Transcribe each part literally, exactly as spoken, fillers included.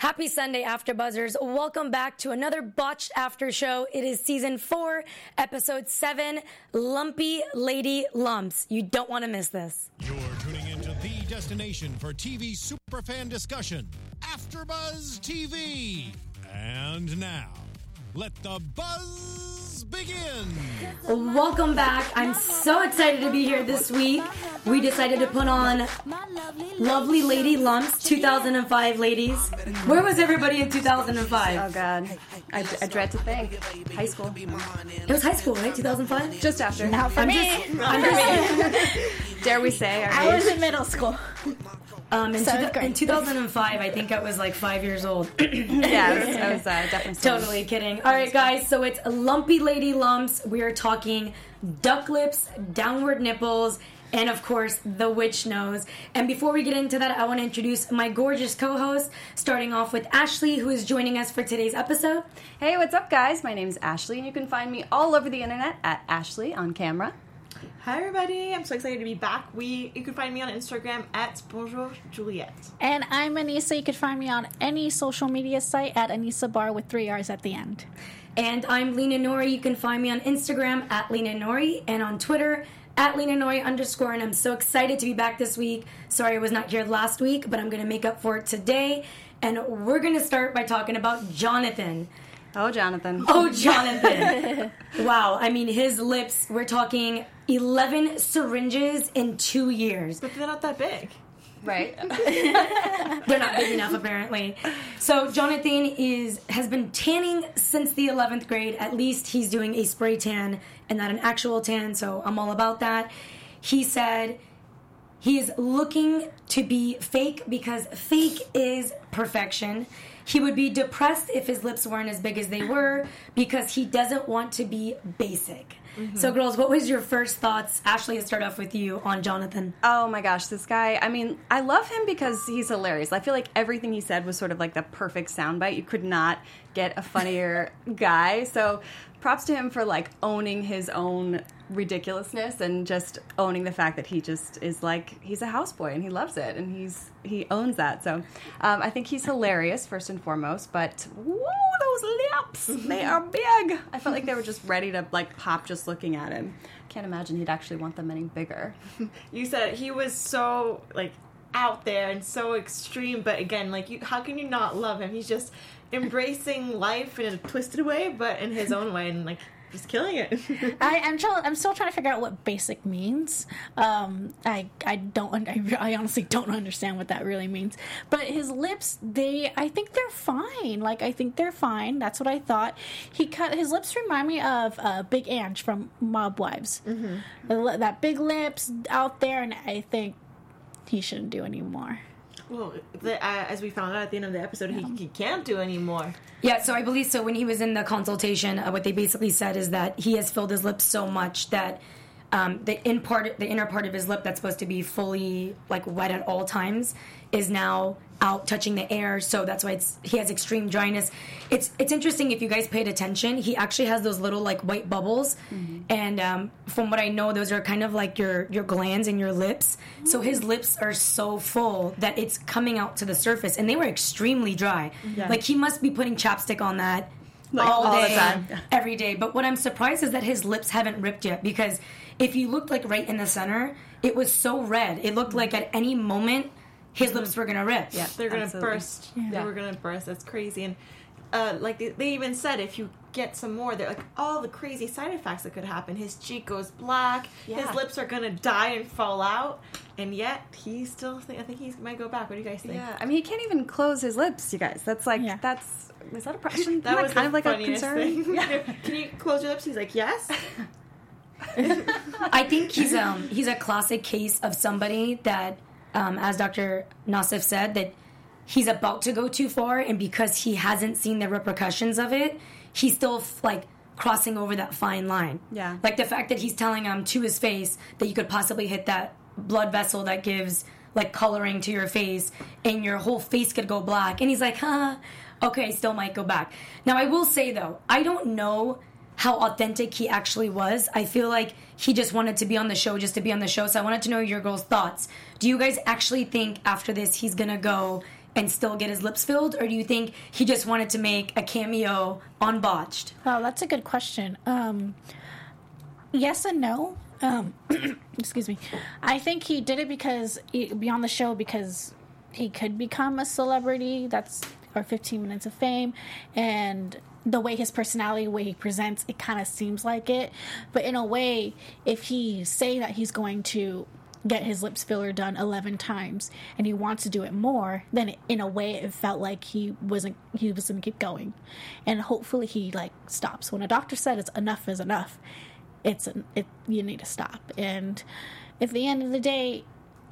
Happy Sunday, After Buzzers. Welcome back to another Botched After Show. It is season four, episode seven, Lumpy Lady Lumps. You don't want to miss this. You're tuning into the destination for T V superfan discussion, AfterBuzz T V. And now, let the buzz begin. Welcome back. I'm so excited to be here this week. We decided to put on Lovely Lady Lumps, two thousand five ladies. Where was everybody in two thousand five? Oh, God. I, I dread to think. High school. It was high school, right? two thousand five? Just after. Not for I'm me. just, Not I'm for just, me. Dare we say? Our I age? was in middle school. Um, in, Seventh two, grade. in two thousand five, I think I was like five years old. Yeah, I was, I was uh, definitely still- Totally kidding. All right, guys, so it's Lumpy Lady Lumps. We are talking duck lips, downward nipples, and, of course, the witch nose. And before we get into that, I want to introduce my gorgeous co-host, starting off with Ashley, who is joining us for today's episode. Hey, what's up, guys? My name is Ashley, and you can find me all over the internet at Ashley on camera. Hi everybody, I'm so excited to be back. We You can find me on Instagram at Bonjour Juliette. And I'm Anissa. You can find me on any social media site at Anissa Bar with three R's at the end. And I'm Lena Nori. You can find me on Instagram at Lena Nori and on Twitter at Lena Nori underscore. And I'm so excited to be back this week. Sorry I was not here last week, but I'm going to make up for it today. And we're going to start by talking about Jonathan. Oh, Jonathan. Oh, Jonathan. Wow. I mean, his lips, we're talking eleven syringes in two years. But they're not that big. Right. They're not big enough, apparently. So Jonathan is has been tanning since the eleventh grade. At least he's doing a spray tan and not an actual tan, so I'm all about that. He said he is looking to be fake because fake is perfection. He would be depressed if his lips weren't as big as they were because he doesn't want to be basic. Mm-hmm. So, girls, what was your first thoughts? Ashley, let's start off with you on Jonathan. Oh my gosh, this guy, I mean, I love him because he's hilarious. I feel like everything he said was sort of like the perfect soundbite. You could not get a funnier guy. So props to him for like owning his own ridiculousness and just owning the fact that he just is like, he's a houseboy and he loves it and he's he owns that. So um, I think he's hilarious first and foremost, but woo, those lips, they are big. I felt like they were just ready to like pop just looking at him. Can't imagine he'd actually want them any bigger. You said he was so, like, out there and so extreme, but again, like, you, how can you not love him? He's just embracing life in a twisted way, but in his own way, and, like, just killing it. I, I'm trying. I'm still trying to figure out what basic means. Um, I I don't. I, I honestly don't understand what that really means. But his lips, they. I think they're fine. Like I think they're fine. That's what I thought. He cut his lips. Remind me of uh, Big Ange from Mob Wives. Mm-hmm. The, that big lips out there, and I think he shouldn't do any more. Well, the, uh, as we found out at the end of the episode, he, he can't do anymore. Yeah, so I believe so. When he was in the consultation, uh, what they basically said is that he has filled his lips so much that um, the in part, the inner part of his lip that's supposed to be fully like wet at all times is now out touching the air. So that's why it's he has extreme dryness. It's it's interesting if you guys paid attention. He actually has those little like white bubbles, mm-hmm. and um, from what I know, those are kind of like your your glands in your lips. Mm-hmm. So his lips are so full that it's coming out to the surface, and they were extremely dry. Yeah. Like he must be putting chapstick on that like, all, all day, the time, every day. But what I'm surprised is that his lips haven't ripped yet, because if you looked like right in the center, it was so red. It looked like at any moment his lips were gonna rip. Yeah, they're gonna absolutely. burst. Yeah. They were gonna burst. That's crazy. And uh, like they, they even said, if you get some more, they're like all the crazy side effects that could happen. His cheek goes black. Yeah. His lips are gonna die and fall out. And yet he still. Think, I think he might go back. What do you guys think? Yeah, I mean, he can't even close his lips, you guys. That's like Yeah. that's is that a question? That was kind the of like a funniest concern. thing. Yeah. Can you close your lips? He's like, yes. I think he's um he's a classic case of somebody that, um, as Doctor Nassif said, that he's about to go too far, and because he hasn't seen the repercussions of it, he's still like crossing over that fine line. Yeah. Like the fact that he's telling him to his face that you could possibly hit that blood vessel that gives like coloring to your face, and your whole face could go black, and he's like, huh, okay, still might go back. Now I will say though, I don't know how authentic he actually was. I feel like he just wanted to be on the show just to be on the show. So I wanted to know your girls' thoughts. Do you guys actually think after this he's going to go and still get his lips filled, or do you think he just wanted to make a cameo on Botched? Oh, that's a good question. Um, yes and no. Um, excuse me. I think he did it because he, be on the show because he could become a celebrity. That's or fifteen minutes of fame, and the way his personality, the way he presents, it kind of seems like it. But in a way, if he say that he's going to get his lips filler done eleven times and he wants to do it more, then it, in a way it felt like he wasn't he was going to keep going, and hopefully he like stops when a doctor said it's enough is enough. It's an, it you need to stop. And at the end of the day,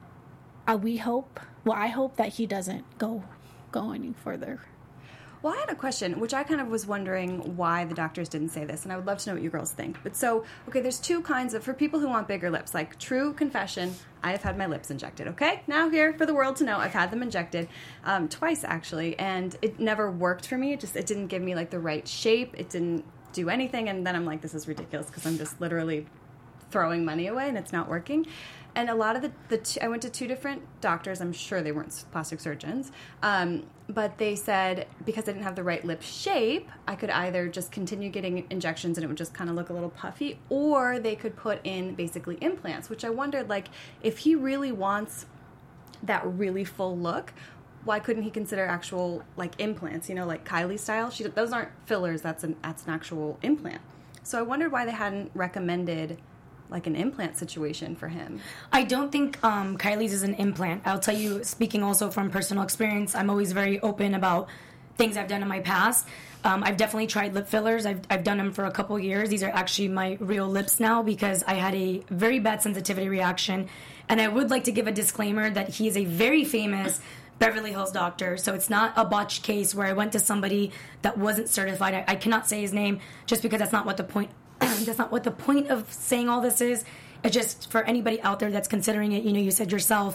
uh, we hope well I hope that he doesn't go go any further. Well, I had a question, which I kind of was wondering why the doctors didn't say this, and I would love to know what you girls think. But so, okay, there's two kinds of, for people who want bigger lips, like true confession, I have had my lips injected, okay? Now here for the world to know, I've had them injected um, twice, actually, and it never worked for me. It just, it didn't give me, like, the right shape. It didn't do anything, and then I'm like, this is ridiculous, because I'm just literally throwing money away, and it's not working. And a lot of the, the two, I went to two different doctors. I'm sure they weren't plastic surgeons. Um, but they said because I didn't have the right lip shape, I could either just continue getting injections and it would just kind of look a little puffy, or they could put in basically implants, which I wondered, like, if he really wants that really full look, why couldn't he consider actual, like, implants, you know, like Kylie style? She, those aren't fillers. That's an, that's an actual implant. So I wondered why they hadn't recommended like an implant situation for him. I don't think um, Kylie's is an implant. I'll tell you, speaking also from personal experience, I'm always very open about things I've done in my past. Um, I've definitely tried lip fillers. I've, I've done them for a couple years. These are actually my real lips now because I had a very bad sensitivity reaction. And I would like to give a disclaimer that he is a very famous Beverly Hills doctor, so it's not a botched case where I went to somebody that wasn't certified. I, I cannot say his name just because that's not what the point that's not what the point of saying all this is. It's just for anybody out there that's considering it. You know, you said yourself,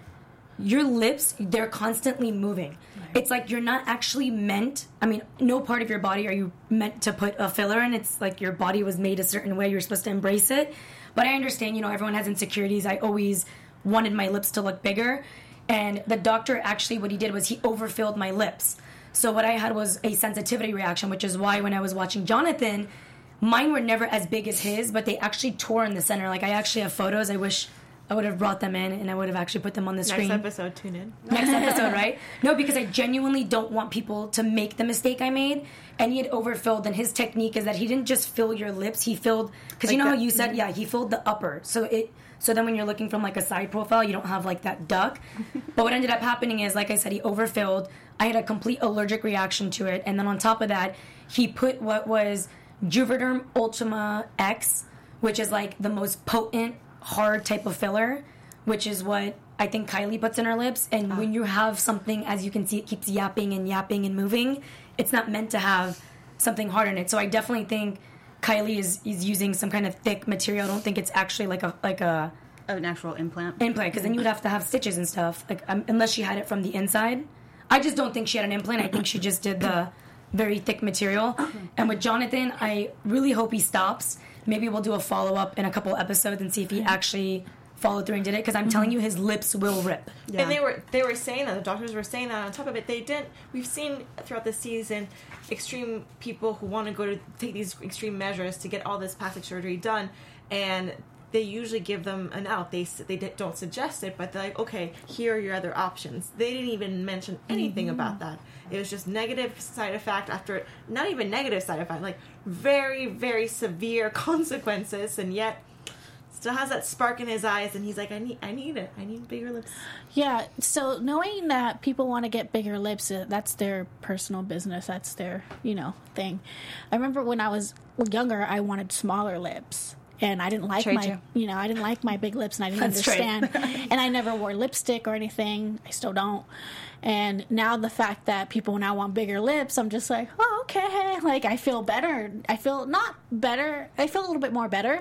your lips, they're constantly moving. Right. It's like you're not actually meant, I mean, no part of your body are you meant to put a filler in. It's like your body was made a certain way. You're supposed to embrace it. But I understand, you know, everyone has insecurities. I always wanted my lips to look bigger. And the doctor actually, what he did was he overfilled my lips. So what I had was a sensitivity reaction, which is why when I was watching Jonathan, mine were never as big as his, but they actually tore in the center. Like, I actually have photos. I wish I would have brought them in, and I would have actually put them on the screen. Next episode, tune in. Next episode, right? No, because I genuinely don't want people to make the mistake I made. And he had overfilled, and his technique is that he didn't just fill your lips. He filled, because like you know that, how you said, yeah, he filled the upper. So it, so then when you're looking from, like, a side profile, you don't have, like, that duck. But what ended up happening is, like I said, he overfilled. I had a complete allergic reaction to it. And then on top of that, he put what was Juvederm Ultima X, which is like the most potent, hard type of filler, which is what I think Kylie puts in her lips. And oh. when you have something, as you can see, it keeps yapping and yapping and moving, it's not meant to have something hard in it. So I definitely think Kylie is, is using some kind of thick material. I don't think it's actually like a like a an actual implant. Implant, because then you would have to have stitches and stuff, like um, unless she had it from the inside. I just don't think she had an implant. I think she just did the very thick material. And with Jonathan, I really hope he stops. Maybe we'll do a follow-up in a couple episodes and see if he actually followed through and did it, because I'm mm-hmm. telling you, his lips will rip. Yeah. And they were they were saying that, the doctors were saying that on top of it. They didn't, we've seen throughout the season extreme people who want to go to take these extreme measures to get all this plastic surgery done, and they usually give them an out. They they don't suggest it, but they're like, okay, here are your other options. They didn't even mention anything mm-hmm. about that. It was just negative side effect after, not even negative side effect, like very, very severe consequences, and yet still has that spark in his eyes, and he's like, I need I need it. I need bigger lips. Yeah, so knowing that people want to get bigger lips, that's their personal business. That's their, you know, thing. I remember when I was younger, I wanted smaller lips. And I didn't like Trade my, you. you know, I didn't like my big lips, and I didn't That's understand. right. And I never wore lipstick or anything. I still don't. And now the fact that people now want bigger lips, I'm just like, oh, okay. Like, I feel better. I feel not better. I feel a little bit more better.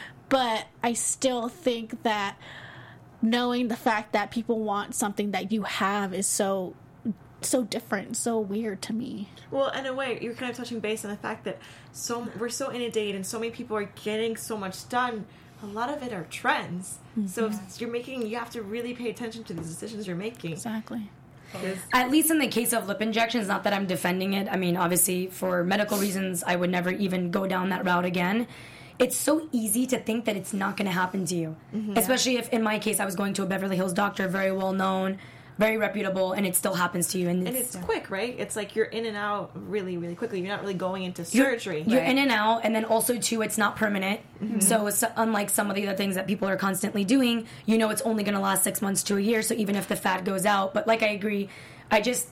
But I still think that knowing the fact that people want something that you have is so so different, so weird to me. Well, in a way, you're kind of touching base on the fact that so we're so inundated and so many people are getting so much done. A lot of it are trends. Mm-hmm. So if you're making, you have to really pay attention to the decisions you're making. Exactly. At least in the case of lip injections, not that I'm defending it. I mean, obviously, for medical reasons, I would never even go down that route again. It's so easy to think that it's not going to happen to you. Mm-hmm. Especially if, in my case, I was going to a Beverly Hills doctor, very well known, very reputable, and it still happens to you. And it's, and it's yeah. quick, right? It's like you're in and out really, really quickly. You're not really going into you're, surgery. You're right? in and out, and then also, too, it's not permanent. Mm-hmm. So it's unlike some of the other things that people are constantly doing, you know it's only going to last six months to a year, so even if the fat goes out. But like I agree, I just...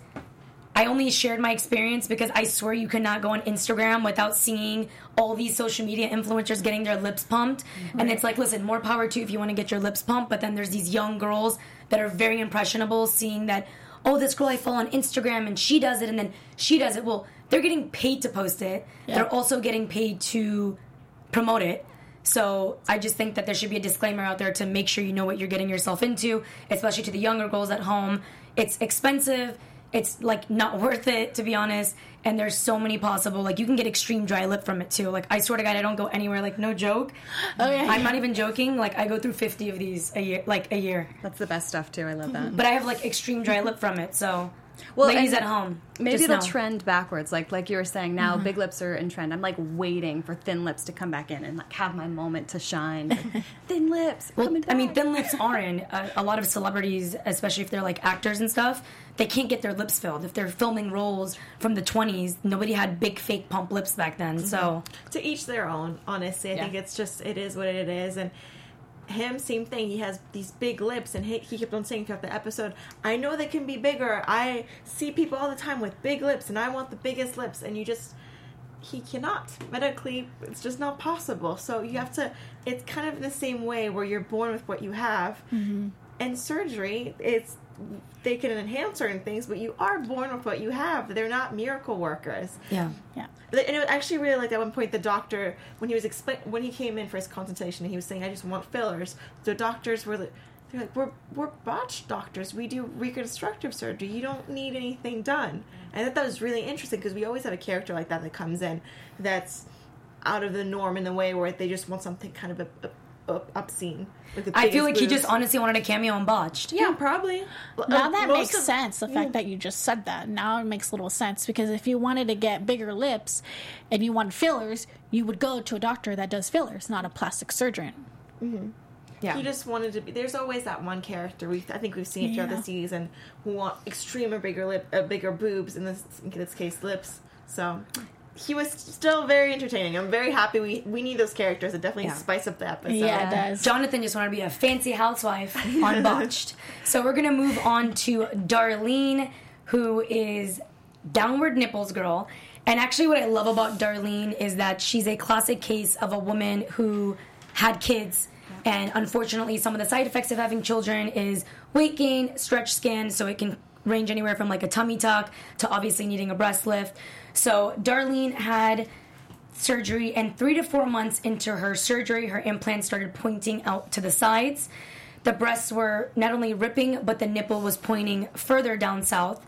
I only shared my experience because I swear you cannot go on Instagram without seeing all these social media influencers getting their lips pumped. Right. And it's like, listen, more power to you if you want to get your lips pumped. But then there's these young girls that are very impressionable seeing that, oh, this girl I follow on Instagram and she does it and then she does it. Well, they're getting paid to post it. Yeah. They're also getting paid to promote it. So I just think that there should be a disclaimer out there to make sure you know what you're getting yourself into, especially to the younger girls at home. It's expensive. It's, like, not worth it, to be honest. And there's so many possible... Like, you can get extreme dry lip from it, too. Like, I swear to God, I don't go anywhere. Like, no joke. Oh, yeah. I'm not even joking. Like, I go through fifty of these a year. Like, a year. That's the best stuff, too. I love that. But I have, like, extreme dry lip from it, so... Well, ladies at home, maybe it'll trend backwards. Like like you were saying, now mm-hmm. big lips are in trend. I'm like waiting for thin lips to come back in and like have my moment to shine. Like, thin lips. Well, I mean, thin lips are in a, a lot of celebrities, especially if they're like actors and stuff. They can't get their lips filled if they're filming roles from the twenties. Nobody had big fake pump lips back then. Mm-hmm. So to each their own. Honestly, I yeah. think it's just it is what it is and. Him, same thing. He has these big lips, and he, he kept on saying throughout the episode, I know they can be bigger. I see people all the time with big lips, and I want the biggest lips. And you just, he cannot. Medically, it's just not possible. So you have to, it's kind of in the same way where you're born with what you have. Mm-hmm. And surgery, it's, they can enhance certain things, but you are born with what you have. They're not miracle workers. Yeah. Yeah. And it actually really like at one point the doctor when he was explain when he came in for his consultation he was saying I just want fillers. The doctors were like, they're like we're we're botched doctors. We do reconstructive surgery. You don't need anything done. And I thought that was really interesting because we always have a character like that that comes in that's out of the norm in the way where they just want something kind of a, a obscene. I feel like boobs. He just honestly wanted a cameo and botched. Yeah, probably. Now uh, that makes of, sense, the fact yeah. that you just said that. Now it makes little sense, because if you wanted to get bigger lips and you wanted fillers, you would go to a doctor that does fillers, not a plastic surgeon. Mm-hmm. Yeah. He just wanted to be... There's always that one character, we I think we've seen it throughout yeah. the season, who want extreme or bigger lip, uh, bigger boobs, in this, in this case, lips. So... He was still very entertaining. I'm very happy we we need those characters. It definitely yeah. spice up the episode. Yeah, it does. Jonathan just wanted to be a fancy housewife on Botched. So we're going to move on to Darlene, who is Downward Nipples Girl. And actually what I love about Darlene is that she's a classic case of a woman who had kids. And unfortunately, some of the side effects of having children is weight gain, stretch skin, so it can range anywhere from like a tummy tuck to obviously needing a breast lift. So Darlene had surgery, and three to four months into her surgery, her implants started pointing out to the sides. The breasts were not only ripping, but the nipple was pointing further down south.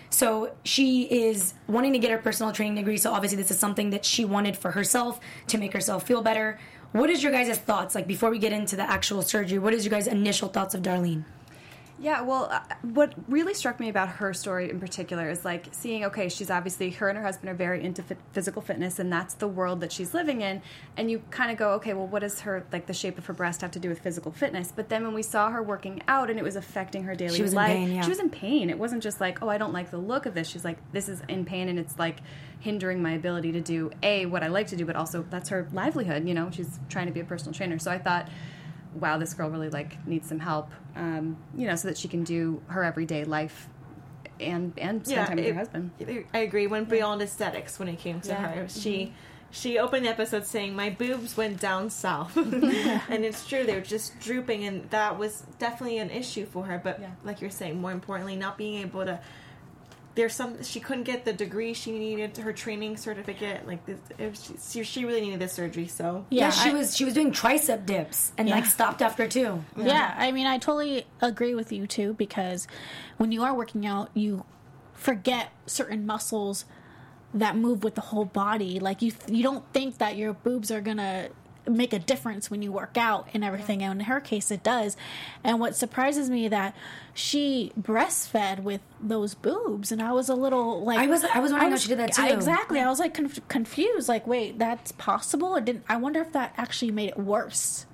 So she is wanting to get her personal training degree, so obviously this is something that she wanted for herself to make herself feel better. What is your guys' thoughts? Like, before we get into the actual surgery, what is your guys' initial thoughts of Darlene? Yeah, well, uh, what really struck me about her story in particular is, like, seeing, okay, she's obviously, her and her husband are very into fit, physical fitness, and that's the world that she's living in, and you kind of go, okay, well, what does her, like, the shape of her breast have to do with physical fitness? But then when we saw her working out and it was affecting her daily she was life, in pain, yeah. she was in pain. It wasn't just like, oh, I don't like the look of this. She's like, this is in pain, and it's, like, hindering my ability to do, A, what I like to do, but also that's her livelihood, you know? She's trying to be a personal trainer. So I thought, wow, this girl really, like, needs some help, um, you know, so that she can do her everyday life and and spend yeah, time with it, her husband. I agree. Went beyond aesthetics when it came to yeah. her. She mm-hmm. she opened the episode saying, my boobs went down south. And it's true. They were just drooping, and that was definitely an issue for her. But yeah. like you're saying, more importantly, not being able to... There's some she couldn't get the degree she needed, her training certificate. Like it was, she, she really needed this surgery. So yeah, yeah she I, was she was doing tricep dips and yeah. like stopped after two. Yeah. yeah, I mean, I totally agree with you too, because when you are working out, you forget certain muscles that move with the whole body. Like you, you don't think that your boobs are gonna make a difference when you work out and everything. And in her case, it does. And what surprises me that she breastfed with those boobs, and I was a little like I was I was wondering how she did that too. I, exactly, I was like conf- confused. Like, wait, that's possible? It didn't. I wonder if that actually made it worse.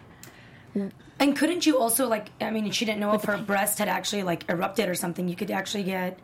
And couldn't you also, like, I mean, she didn't know if her breast had actually, like, erupted or something. You could actually get,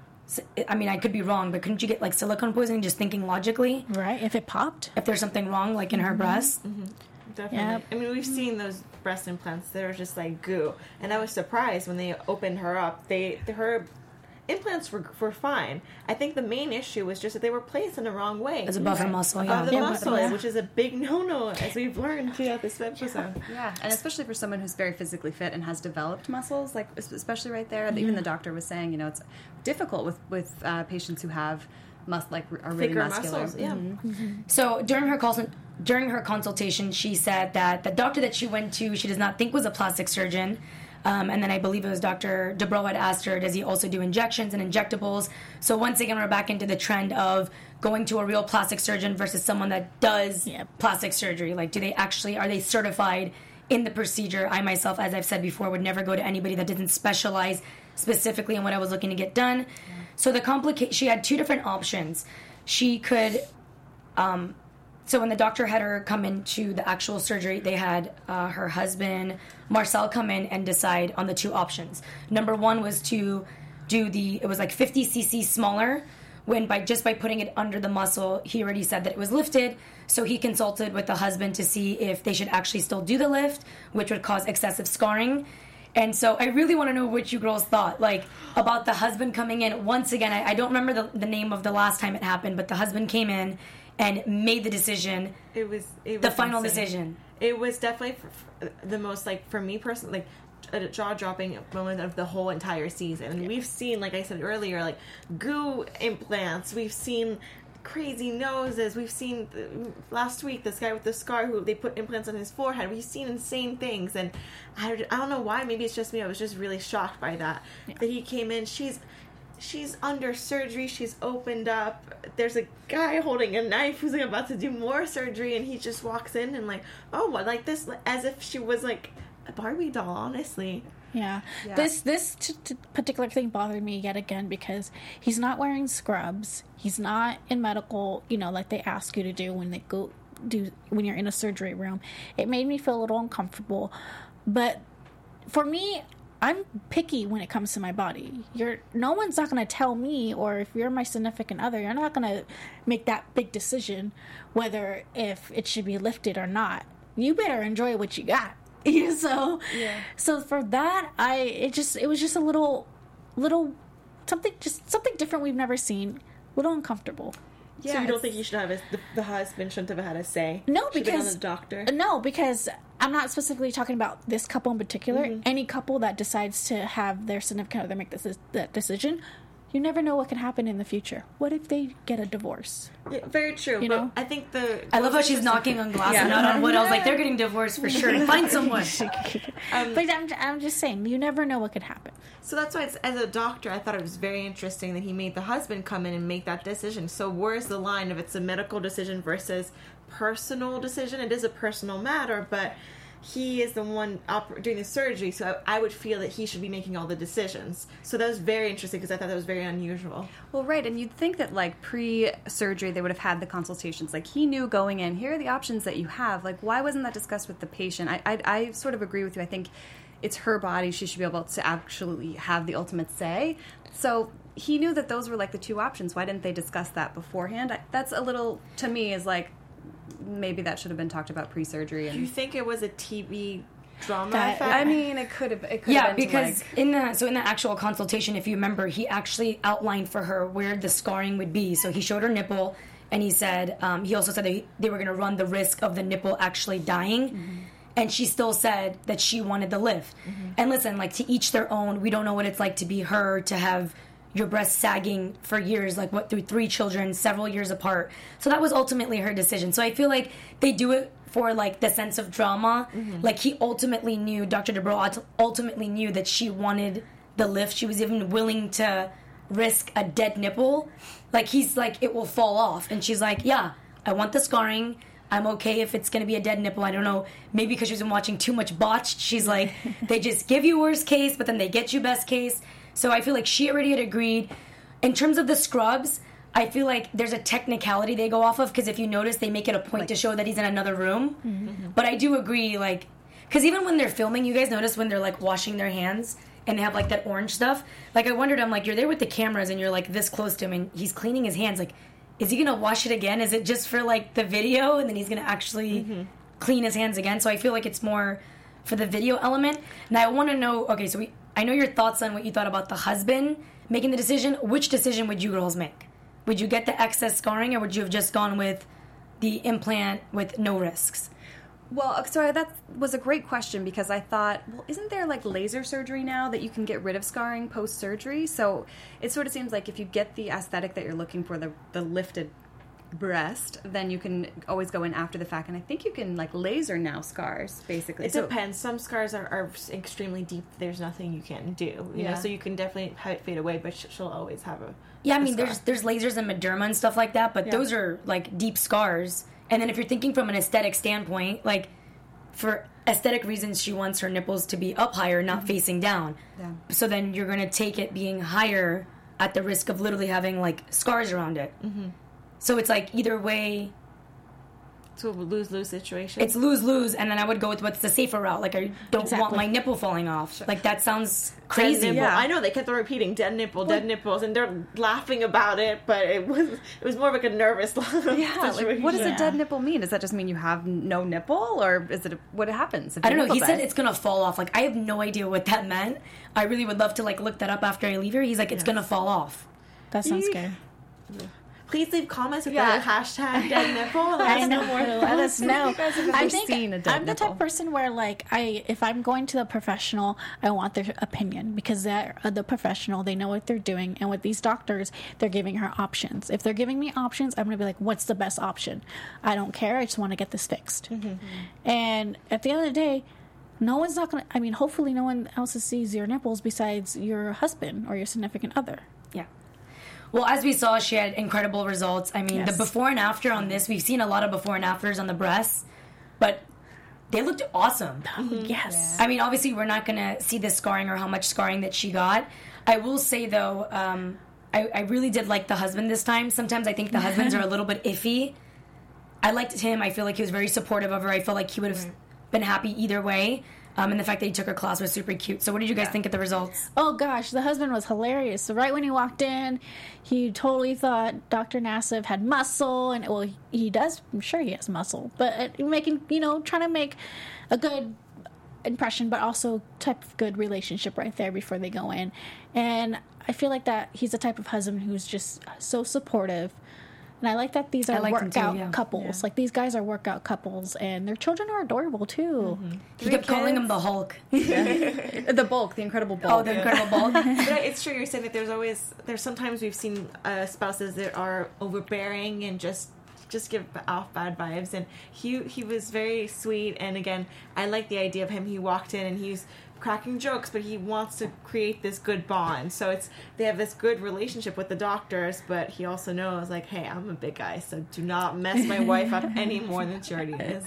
I mean, I could be wrong, but couldn't you get, like, silicone poisoning just thinking logically? Right, if it popped. If there's something wrong, like, in her Mm-hmm. breast? Mm-hmm. Definitely. Yep. I mean, we've seen those breast implants that are just like goo. And I was surprised when they opened her up. They Her implants were, were fine. I think the main issue was just that they were placed in the wrong way. As above her muscle, yeah. Above the Yeah, muscle, yeah. which is a big no-no, as we've learned throughout this episode. Yeah, and especially for someone who's very physically fit and has developed muscles, like especially right there. Even the doctor was saying, you know, it's difficult with with uh, patients who have mus- like are really Thicker muscular. muscles, yeah. Mhm. So during her cons- during her consultation, she said that the doctor that she went to, she does not think was a plastic surgeon. Um, and then I believe it was Doctor Dubrow had asked her, does he also do injections and injectables? So once again, we're back into the trend of going to a real plastic surgeon versus someone that does Yep. plastic surgery. Like, do they actually, are they certified in the procedure? I myself, as I've said before, would never go to anybody that didn't specialize specifically in what I was looking to get done. Yeah. So the complica- she had two different options. She could... Um, So when the doctor had her come into the actual surgery, they had uh, her husband, Marcel, come in and decide on the two options. Number one was to do the, it was like fifty cc smaller, when by just by putting it under the muscle, he already said that it was lifted. So he consulted with the husband to see if they should actually still do the lift, which would cause excessive scarring. And so I really want to know what you girls thought, like, about the husband coming in. Once again, I, I don't remember the, the name of the last time it happened, but the husband came in and made the decision, It was, it was the final insane. decision. It was definitely for, for the most, like, for me personally, like, a jaw-dropping moment of the whole entire season. And we've seen, like I said earlier, like, goo implants. We've seen crazy noses. We've seen, uh, last week, this guy with the scar who they put implants on his forehead. We've seen insane things. And I, I don't know why. Maybe it's just me. I was just really shocked by that. Yeah. That he came in. She's... She's under surgery. She's opened up. There's a guy holding a knife who's like about to do more surgery, and he just walks in and like, oh, what, like this, as if she was like a Barbie doll. Honestly, yeah. Yeah. This this t- t- particular thing bothered me yet again because he's not wearing scrubs. He's not in medical, you know, like they ask you to do when they go do when you're in a surgery room. It made me feel a little uncomfortable, but for me, I'm picky when it comes to my body. You're no one's not going to tell me, or if you're my significant other, you're not going to make that big decision whether if it should be lifted or not. You better enjoy what you got. so, Yeah. so for that, I it just it was just a little, little something just something different we've never seen. A little uncomfortable. yeah. So you don't think you should have a, the, the husband shouldn't have had a say? No, Should have been because on the doctor. No, because I'm not specifically talking about this couple in particular. Mm-hmm. Any couple that decides to have their significant other make this that decision, you never know what can happen in the future. What if they get a divorce? Yeah, very true. You but know? I think the I love how she's knocking on glass Yeah. and not on wood. I was like, they're getting divorced for sure. Find someone. but I'm, I'm just saying, you never know what could happen. So that's why, it's, as a doctor, I thought it was very interesting that he made the husband come in and make that decision. So where's the line if it's a medical decision versus personal decision? It is a personal matter, but he is the one oper- doing the surgery, so I, I would feel that he should be making all the decisions. So that was very interesting because I thought that was very unusual. Well, right, and you'd think that, like, pre-surgery they would have had the consultations. Like, he knew going in, here are the options that you have. Like, why wasn't that discussed with the patient? I, I, I sort of agree with you. I think it's her body. She should be able to actually have the ultimate say. So he knew that those were, like, the two options. Why didn't they discuss that beforehand? I, that's a little, to me, is like, maybe that should have been talked about pre-surgery. And Do you think it was a T V drama That- effect? I mean, it could have. It could Yeah, have been to, because like, in the so in the actual consultation, if you remember, he actually outlined for her where the scarring would be. So he showed her nipple, and he said um, he also said that he, they were going to run the risk of the nipple actually dying. Mm-hmm. And she still said that she wanted the lift. Mm-hmm. And listen, like, to each their own. We don't know what it's like to be her, to have your breast sagging for years, like what, through three children, several years apart. So that was ultimately her decision. So I feel like they do it for, like, the sense of drama. Mm-hmm. Like, he ultimately knew, Doctor Dubrow ultimately knew that she wanted the lift. She was even willing to risk a dead nipple. Like, he's like, it will fall off. And she's like, yeah, I want the scarring. I'm okay if it's going to be a dead nipple. I don't know. Maybe because she's been watching too much Botched. She's like, they just give you worst case, but then they get you best case. So I feel like she already had agreed. In terms of the scrubs, I feel like there's a technicality they go off of, because if you notice, they make it a point like, to show that he's in another room. Mm-hmm. But I do agree, like, because even when they're filming, you guys notice when they're, like, washing their hands and they have, like, that orange stuff? Like, I wondered, I'm like, you're there with the cameras and you're, like, this close to him and he's cleaning his hands. Like, is he going to wash it again? Is it just for, like, the video and then he's going to actually mm-hmm. clean his hands again? So I feel like it's more for the video element. And I want to know, okay, so we, I know your thoughts on what you thought about the husband making the decision. Which decision would you girls make? Would you get the excess scarring, or would you have just gone with the implant with no risks? Well, sorry, that was a great question, because I thought, well, isn't there like laser surgery now that you can get rid of scarring post-surgery? So it sort of seems like if you get the aesthetic that you're looking for, the the lifted breast, then you can always go in after the fact. And I think you can like laser now scars, basically. It so, depends. Some scars are, are extremely deep. There's nothing you can do. You yeah. know, so you can definitely have it fade away, but she'll always have a Yeah, I mean, a there's there's lasers and Mederma and stuff like that, but yeah. those are like deep scars. And then if you're thinking from an aesthetic standpoint, like for aesthetic reasons, she wants her nipples to be up higher, not mm-hmm. facing down. Yeah. So then you're going to take it being higher at the risk of literally having like scars around it. Mm-hmm. So it's like either way. So a lose-lose situation. It's lose-lose, and then I would go with what's the safer route. Like, I don't exactly. want my nipple falling off. Sure. Like, that sounds crazy. Dead nipple. Yeah. I know they kept on repeating dead nipple, dead nipples, and they're laughing about it, but it was it was more of like a nervous yeah, situation. like, what does Yeah. a dead nipple mean? Does that just mean you have no nipple, or is it a, what happens? If I don't know. your He nipple said dies? it's gonna fall off. Like, I have no idea what that meant. I really would love to like look that up after I leave here. He's like, it's Yes. gonna fall off. That sounds Eek. scary. Please leave comments with Yeah. the hashtag dead nipple. Let I us know. know more. Let us know. guys have I ever think seen a dead I'm the type nipple? of person where, like, I if I'm going to the professional, I want their opinion, because they're uh, the professional. They know what they're doing, and with these doctors, they're giving her options. If they're giving me options, I'm going to be like, "What's the best option?" I don't care. I just want to get this fixed. Mm-hmm. And at the end of the day, no one's not going to. I mean, hopefully, no one else sees your nipples besides your husband or your significant other. Yeah. Well, as we saw, she had incredible results. I mean, Yes. the before and after on this, we've seen a lot of before and afters on the breasts, but they looked awesome. Oh, yes. I mean, obviously, we're not going to see the scarring or how much scarring that she got. I will say, though, um, I, I really did like the husband this time. Sometimes I think the husbands are a little bit iffy. I liked him. I feel like he was very supportive of her. I felt like he would have been happy either way. Um, and the fact that he took her class was super cute. So what did you guys think of the results? Oh gosh, the husband was hilarious. So right when he walked in, he totally thought Doctor Nassif had muscle, and well, he, he does. I'm sure he has muscle, but uh, making you know trying to make a good impression, but also type of good relationship right there before they go in. And I feel like that he's the type of husband who's just so supportive. And I like that these are liked him too, workout yeah. couples. Yeah. Like, these guys are workout couples, and their children are adorable too. He Three kept calling kids. him the Hulk. the bulk, the incredible bulk. Oh, the Incredible Bulk. But it's true. You're saying that there's always there's sometimes we've seen uh, spouses that are overbearing and just just give off bad vibes. And he he was very sweet. And again, I like the idea of him. He walked in and he's cracking jokes, but he wants to create this good bond. So it's they have this good relationship with the doctors, but he also knows like, hey, I'm a big guy, so do not mess my wife up any more than she already is.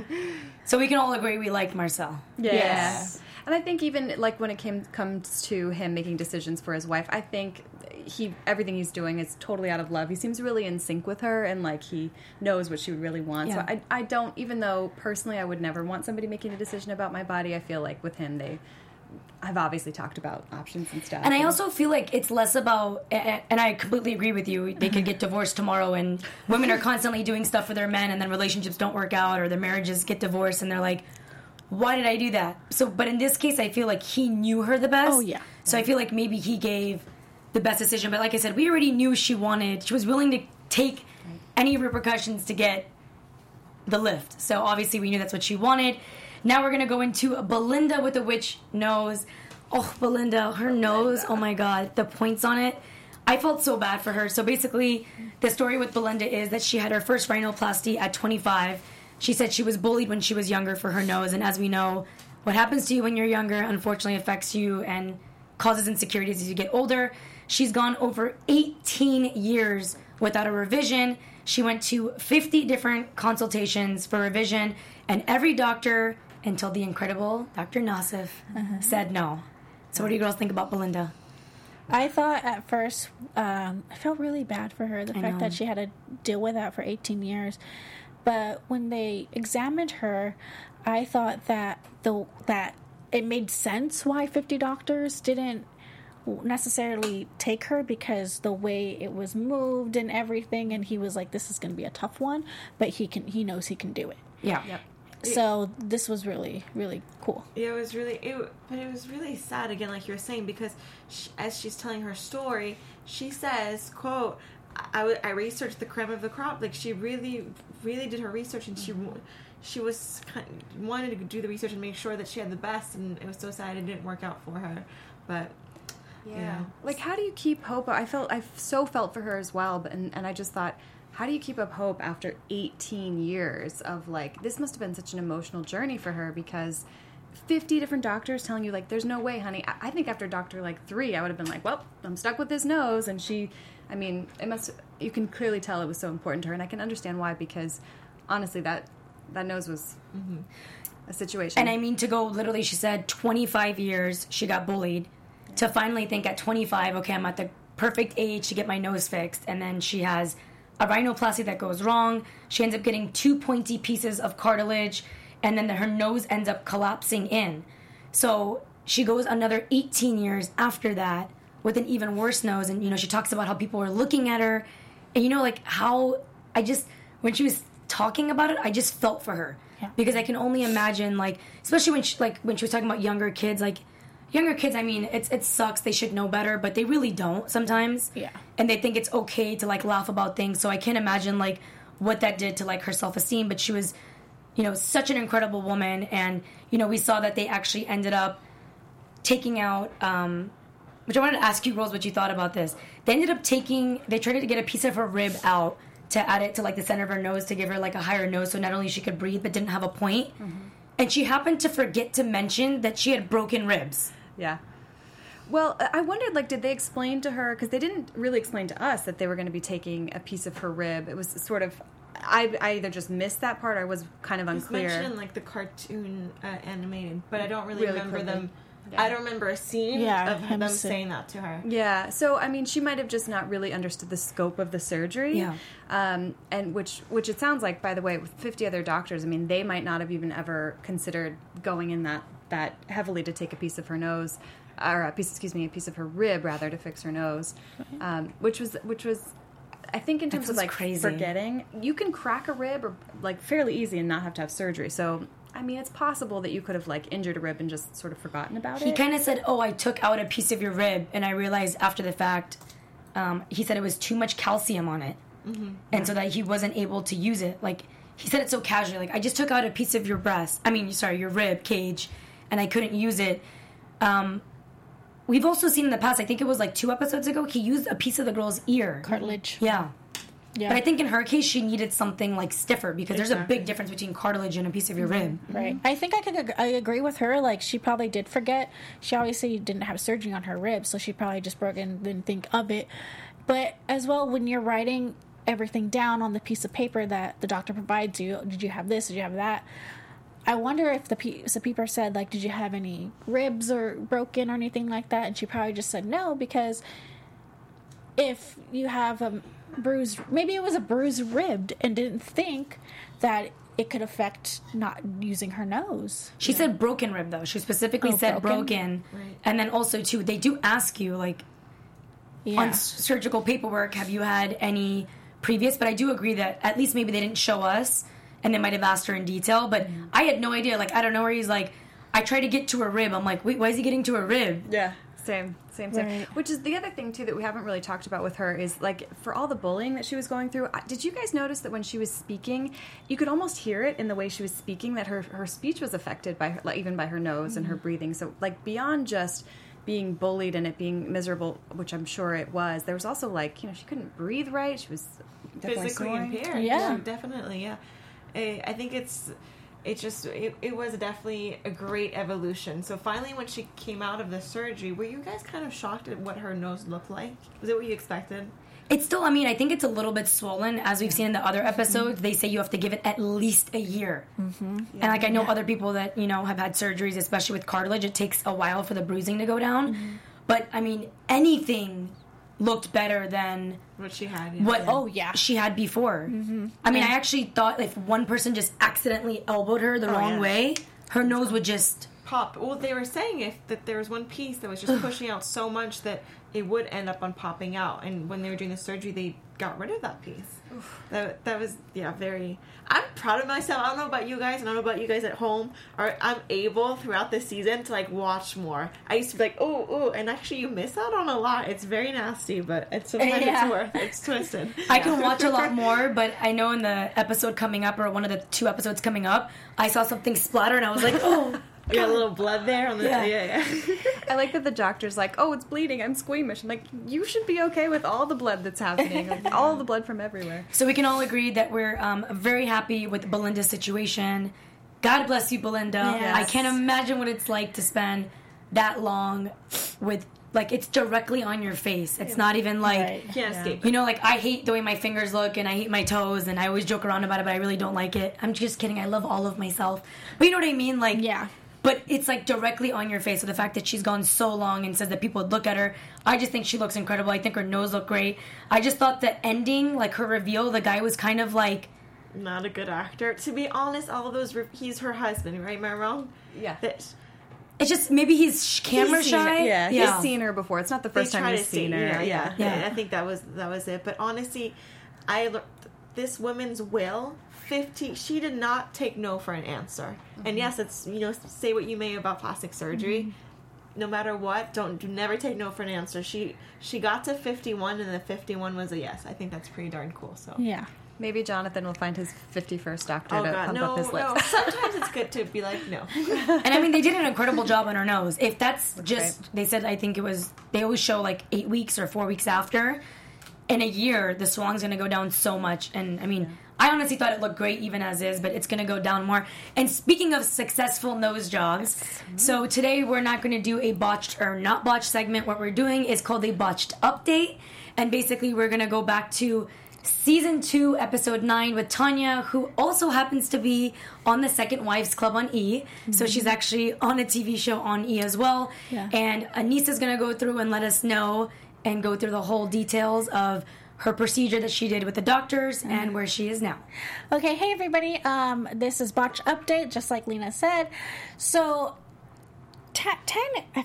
So we can all agree we liked Marcel. Yes. Yes. And I think even like when it came comes to him making decisions for his wife, I think he everything he's doing is totally out of love. He seems really in sync with her, and like he knows what she would really want. Yeah. So I I don't, even though personally I would never want somebody making a decision about my body, I feel like with him they I've obviously talked about options and stuff. And I also feel like it's less about, and I completely agree with you, they could get divorced tomorrow, and women are constantly doing stuff for their men, and then relationships don't work out, or their marriages get divorced, and they're like, why did I do that? So, but in this case, I feel like he knew her the best. Oh, yeah. So I feel like maybe he gave the best decision. But like I said, we already knew she wanted, she was willing to take any repercussions to get the lift. So obviously we knew that's what she wanted. Now we're going to go into Belinda with the witch nose. Oh, Belinda, her nose, oh my God, the points on it. I felt so bad for her. So basically, the story with Belinda is that she had her first rhinoplasty at twenty-five. She said she was bullied when she was younger for her nose. And as we know, what happens to you when you're younger unfortunately affects you and causes insecurities as you get older. She's gone over eighteen years without a revision. She went to fifty different consultations for revision, and every doctor, until the incredible Doctor Nassif, uh-huh. said no. So what do you girls think about Belinda? I thought at first, um, I felt really bad for her, the I fact know. that she had to deal with that for eighteen years. But when they examined her, I thought that the that it made sense why fifty doctors didn't necessarily take her, because the way it was moved and everything, and he was like, this is going to be a tough one, but he can he knows he can do it. Yeah. Yep. So this was really, really cool. Yeah, it was really, it, but it was really sad again, like you were saying, because she, as she's telling her story, she says, "quote I, I researched the creme of the crop." Like she really, really did her research, and she she was kind of, wanted to do the research and make sure that she had the best. And it was so sad it didn't work out for her, but. Yeah. Yeah. Like, how do you keep hope? I felt I so felt for her as well, but and, and I just thought, how do you keep up hope after eighteen years of, like, this must have been such an emotional journey for her, because fifty different doctors telling you, like, there's no way, honey. I, I think after doctor, like, three, I would have been like, well, I'm stuck with this nose. And she, I mean, it must, you can clearly tell it was so important to her, and I can understand why, because honestly, that, that nose was mm-hmm. a situation. And I mean, to go literally, she said twenty-five years she got bullied, to finally think at twenty-five, okay, I'm at the perfect age to get my nose fixed. And then she has a rhinoplasty that goes wrong. She ends up getting two pointy pieces of cartilage, and then the, her nose ends up collapsing in. So she goes another eighteen years after that with an even worse nose. And, you know, she talks about how people were looking at her. And, you know, like, how I just, when she was talking about it, I just felt for her. Yeah. Because I can only imagine, like, especially when she, like, when she was talking about younger kids, like, younger kids, I mean, it's it sucks. They should know better, but they really don't sometimes. Yeah. And they think it's okay to, like, laugh about things. So I can't imagine, like, what that did to, like, her self-esteem. But she was, you know, such an incredible woman. And, you know, we saw that they actually ended up taking out, um, which I wanted to ask you girls what you thought about this. They ended up taking, they tried to get a piece of her rib out to add it to, like, the center of her nose to give her, like, a higher nose so not only she could breathe but didn't have a point. Mm-hmm. And she happened to forget to mention that she had broken ribs. Yeah. Well, I wondered, like, did they explain to her, because they didn't really explain to us that they were going to be taking a piece of her rib. It was sort of, I, I either just missed that part or I was kind of unclear. It's mentioned, like, the cartoon uh, animated, but I don't really, Really remember quickly. them. Yeah. I don't remember a scene Yeah, of him them say- saying that to her. Yeah, so I mean, she might have just not really understood the scope of the surgery. Yeah. Um, and which, which it sounds like, by the way, with fifty other doctors, I mean, they might not have even ever considered going in that, that heavily to take a piece of her nose, or a piece, excuse me, a piece of her rib rather to fix her nose, um, which was, which was, I think in terms of sounds like crazy. forgetting, you can crack a rib or like fairly easy and not have to have surgery. So. I mean, it's possible that you could have, like, injured a rib and just sort of forgotten about He it. kind of said, oh, I took out a piece of your rib, and I realized after the fact, um, he said it was too much calcium on it, mm-hmm. and so that he wasn't able to use it. Like, he said it so casually, like, I just took out a piece of your breast, I mean, sorry, your rib cage, and I couldn't use it. Um, we've also seen in the past, I think it was like two episodes ago, he used a piece of the girl's ear. Cartilage. Yeah. Yeah. But I think in her case, she needed something, like, stiffer, because there's a Exactly. big difference between cartilage and a piece of your rib. Right. I think I could. ag- I agree with her. Like, she probably did forget. She obviously didn't have surgery on her ribs, so she probably just broke and didn't think of it. But as well, when you're writing everything down on the piece of paper that the doctor provides you, did you have this? Did you have that? I wonder if the piece of paper said, like, did you have any ribs or broken or anything like that? And she probably just said no, because if you have a bruised, maybe it was a bruised rib and didn't think that it could affect not using her nose. She said broken rib, though. She specifically Oh, said broken? broken. And then also, too, they do ask you, like, Yeah. on s- surgical paperwork, have you had any previous? But I do agree that at least maybe they didn't show us, and they might have asked her in detail. But Mm-hmm. I had no idea. Like, I don't know where he's like, I tried to get to a rib. I'm like, wait, why is he getting to a rib? Yeah, same, same, same. Right. Which is the other thing too that we haven't really talked about with her is like for all the bullying that she was going through. I- Did you guys notice that when she was speaking, you could almost hear it in the way she was speaking that her her speech was affected by her, like, even by her nose and her breathing. So like beyond just being bullied and it being miserable, which I'm sure it was, there was also like you know she couldn't breathe right. She was definitely Physically snoring. impaired. Yeah. definitely. Yeah, I, I think it's it just it, it was definitely a great evolution. So finally, when she came out of the surgery, were you guys kind of shocked at what her nose looked like? Was it what you expected? It's still, I mean, I think it's a little bit swollen. As we've seen in the other episodes, they say you have to give it at least a year. Mm-hmm. And, like, I know other people that, you know, have had surgeries, especially with cartilage. It takes a while for the bruising to go down. Mm-hmm. But, I mean, anything looked better than what she had. Yeah. What Oh, yeah. she had before. Mm-hmm. I mean, yeah. I actually thought if one person just accidentally elbowed her the oh, wrong yeah. way, her nose would just pop. Well, they were saying if that there was one piece that was just pushing out so much that it would end up on popping out. And when they were doing the surgery, they got rid of that piece. That that was yeah very. I'm proud of myself. I don't know about you guys, and I don't know about you guys at home. Or I'm able throughout the season to like watch more. I used to be like, oh, oh, and actually you miss out on a lot. It's very nasty, but it's sometimes yeah. it's worth. It's twisted. I yeah. can watch a lot more, but I know in the episode coming up, or one of the two episodes coming up, I saw something splatter, and I was like, oh. You got a little blood there on the yeah, yeah. yeah. I like that the doctor's like, oh, it's bleeding, I'm squeamish. I'm like, you should be okay with all the blood that's happening, like, all the blood from everywhere. So we can all agree that we're um, very happy with Belinda's situation. God bless you, Belinda. Yes. I can't imagine what it's like to spend that long with, like, it's directly on your face. It's yeah. not even like, right. you can't yeah. escape. You know, like, I hate the way my fingers look, and I hate my toes, and I always joke around about it, but I really don't like it. I'm just kidding. I love all of myself. But you know what I mean? Like, yeah. But it's, like, directly on your face. So the fact that she's gone so long and says that people would look at her, I just think she looks incredible. I think her nose looked great. I just thought the ending, like, her reveal, the guy was kind of, like... Not a good actor. To be honest, all of those... Re- he's her husband, right? Am I wrong? Yeah. That, it's just, maybe he's sh- camera he's shy. Yeah, yeah, he's seen her before. It's not the first they time he's seen her. Yeah, yeah. yeah. yeah. I think that was that was it. But honestly, I... This woman's will... fifty she did not take no for an answer. Mm-hmm. And yes, it's, you know, say what you may about plastic surgery. Mm-hmm. No matter what, don't do never take no for an answer. She she got to fifty-one, and the fifty-one was a yes. I think that's pretty darn cool. So yeah. Maybe Jonathan will find his fifty-first doctor oh, to God. pump no, up his lips. No. Sometimes it's good to be like, no. And I mean, they did an incredible job on her nose. If that's, that's just, great. They said, I think it was, they always show like eight weeks or four weeks after. In a year, the swelling's going to go down so much. And I mean, yeah. I honestly thought it looked great even as is, but it's going to go down more. And speaking of successful nose jobs, mm-hmm. so today we're not going to do a botched or not botched segment. What we're doing is called a botched update. And basically we're going to go back to season two, episode nine with Tanya, who also happens to be on the Second Wives Club on E. Mm-hmm. So she's actually on a T V show on E as well. Yeah. And Anissa's going to go through and let us know and go through the whole details of her procedure that she did with the doctors mm-hmm. and where she is now. Okay, hey everybody. Um, this is Botch Update, just like Lena said. So, ta- Tanya,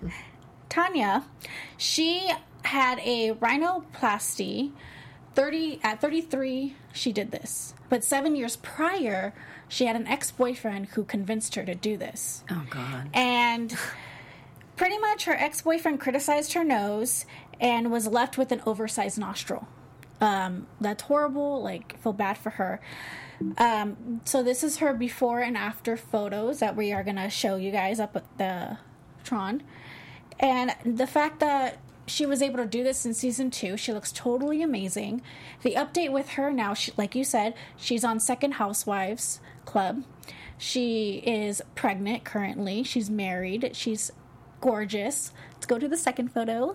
Tanya, she had a rhinoplasty. thirty at thirty-three, she did this. But seven years prior, she had an ex-boyfriend who convinced her to do this. Oh, God. And... pretty much her ex-boyfriend criticized her nose and was left with an oversized nostril. Um, that's horrible. Like, feel bad for her. Um, so this is her before and after photos that we are going to show you guys up at the Tron. And the fact that she was able to do this in season two, she looks totally amazing. The update with her now, she, like you said, she's on Second Housewives Club. She is pregnant currently. She's married. She's gorgeous. Let's go to the second photo.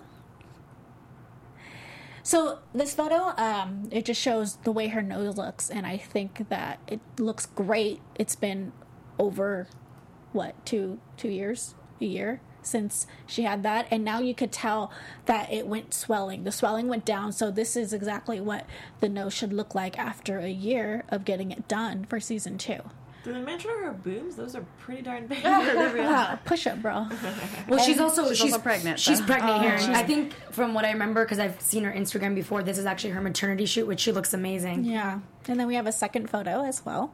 So this photo, um, it just shows the way her nose looks, and I think that it looks great. It's been over, what, two two years, a year since she had that, and now you could tell that it went swelling. The swelling went down, so this is exactly what the nose should look like after a year of getting it done for season two. Did they mention her boobs? Those are pretty darn big. Yeah, push up, bro. Well, she's also she's, she's also pregnant. She's so. pregnant oh, here. she's... I think from what I remember, because I've seen her Instagram before, this is actually her maternity shoot, which she looks amazing. Yeah, and then we have a second photo as well.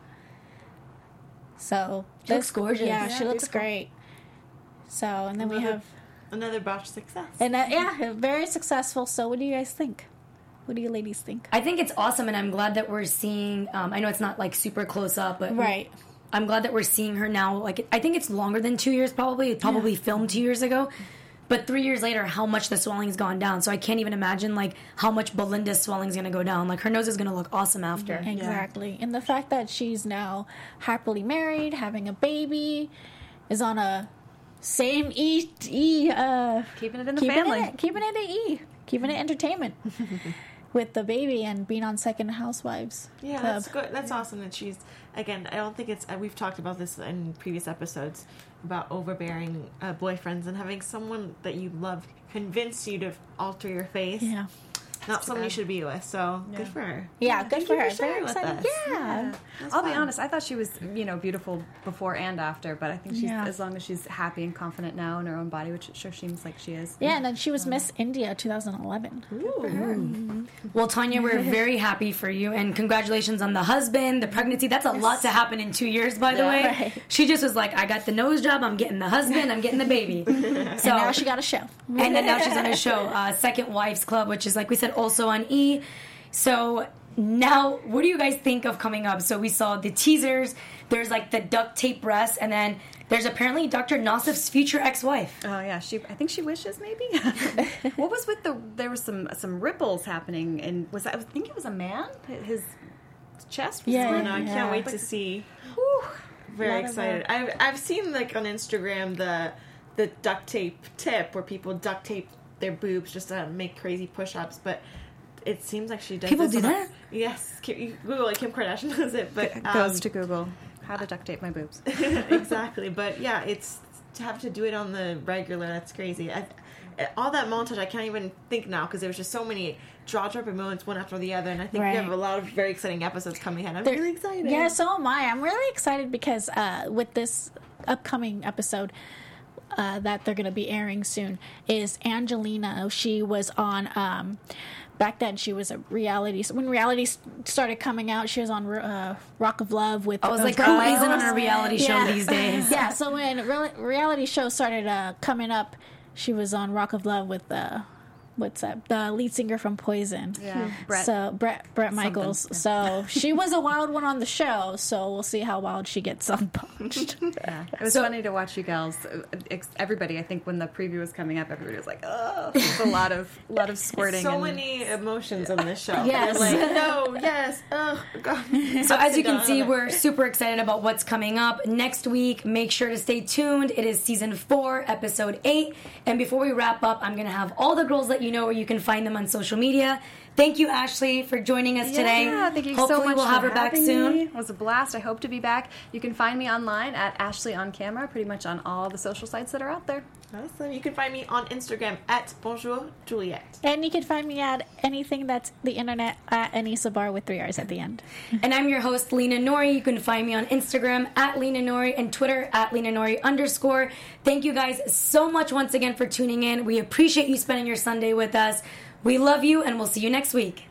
So she looks gorgeous. Yeah, yeah she looks beautiful. great. So and then another, we have another botch success. And uh, yeah, very successful. So what do you guys think? What do you ladies think? I think it's awesome, and I'm glad that we're seeing. Um, I know it's not like super close up, but right. I'm glad that we're seeing her now. Like, I think it's longer than two years, probably. It probably yeah. filmed two years ago. But three years later, how much the swelling's gone down. So I can't even imagine, like, how much Belinda's swelling's going to go down. Like, her nose is going to look awesome after. Exactly. Yeah. And the fact that she's now happily married, having a baby, is on a same E... e uh, keeping it in the keeping family. It, keeping it at E. keeping it entertainment with the baby and being on Second Housewives. Yeah, Club. that's good. That's awesome that she's, again, I don't think it's, uh, we've talked about this in previous episodes about overbearing uh, boyfriends and having someone that you love convince you to alter your face. Yeah. Not someone you should be with, so Yeah. good for her. Yeah, good Thank for you her. for sharing Very with excited. us. Yeah. That's I'll be fun. honest, I thought she was, you know, beautiful before and after, but I think she's, Yeah. as long as she's happy and confident now in her own body, which it sure seems like she is. Yeah, and then she was Miss India twenty eleven. Well, Tanya, we're very happy for you, and congratulations on the husband, the pregnancy. That's a lot to happen in two years, by the Yeah. way. Right. She just was like, I got the nose job, I'm getting the husband, I'm getting the baby. So And now she got a show. and then now she's on a show, uh, Second Wives Club, which is, like we said, also on E! So now, what do you guys think of coming up? So we saw the teasers, there's like the duct tape breasts, and then there's apparently Doctor Nassif's future ex-wife. Oh yeah, she. I think she wishes maybe. What was with the? There was some some ripples happening, and was that? I think it was a man. His chest. Was Yeah, I swelling. know, I Yeah. can't wait to see. Whew. Very Lot of, uh, excited. I've I've seen like on Instagram the the duct tape tip where people duct tape their boobs just to make crazy push-ups, but it seems like she does. People this do on a- that? Yes, Kim, you Google it. Kim Kardashian does it, but um, Goes to Google how to duct tape my boobs. exactly. But yeah, it's to have to do it on the regular. That's crazy. I, all that montage, I can't even think now because there was just so many jaw-dropping moments one after the other, and I think Right. we have a lot of very exciting episodes coming ahead. I'm There- really excited. Yeah, so am I. I'm really excited because uh, with this upcoming episode uh, that they're going to be airing soon is Angelina. She was on. Um, back then, she was a reality. When reality s- started coming out, she was on uh, Rock of Love with. I was uh, like, Bret who Michaels. isn't on a reality show Yeah. these days? Yeah, so when real- reality shows started uh, coming up, she was on Rock of Love with uh, what's that? The lead singer from Poison. Yeah, Brett. So Brett Brett Michaels. yeah. So she was a wild one on the show. So we'll see how wild she gets on Punched. Yeah. It was So- funny to watch you gals. uh, ex- Everybody, I think, when the preview was coming up, everybody was like, "Oh, there's a lot of lot of squirting." So and, many emotions on this show. Yes. Like, no, yes, ugh, God. So as you can Upside see, down. we're super excited about what's coming up next week. Make sure to stay tuned. It is season four, episode eight. And before we wrap up, I'm going to have all the girls let you know where you can find them on social media. Thank you, Ashley, for joining us today. Yeah, thank you Hopefully so much we'll have for her back having soon. me. It was a blast. I hope to be back. You can find me online at Ashley on Camera, pretty much on all the social sites that are out there. Awesome. You can find me on Instagram at Bonjour Juliet. And you can find me at anything that's the internet at Anissa Bar with three R's at the end. And I'm your host, Lena Nori. You can find me on Instagram at Lena Nori and Twitter at Lena Nori underscore. Thank you guys so much once again for tuning in. We appreciate you spending your Sunday with us. We love you, and we'll see you next week.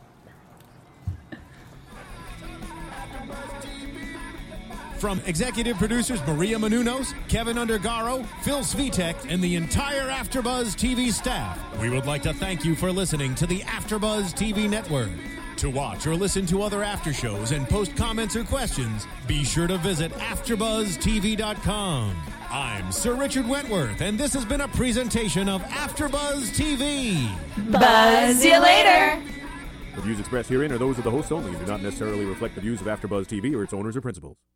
From executive producers Maria Menounos, Kevin Undergaro, Phil Svitek, and the entire AfterBuzz T V staff, we would like to thank you for listening to the AfterBuzz T V network. To watch or listen to other after shows and post comments or questions, be sure to visit after buzz T V dot com. I'm Sir Richard Wentworth, and this has been a presentation of AfterBuzz T V. Buzz you later. The views expressed herein are those of the hosts only and do not necessarily reflect the views of AfterBuzz T V or its owners or principals.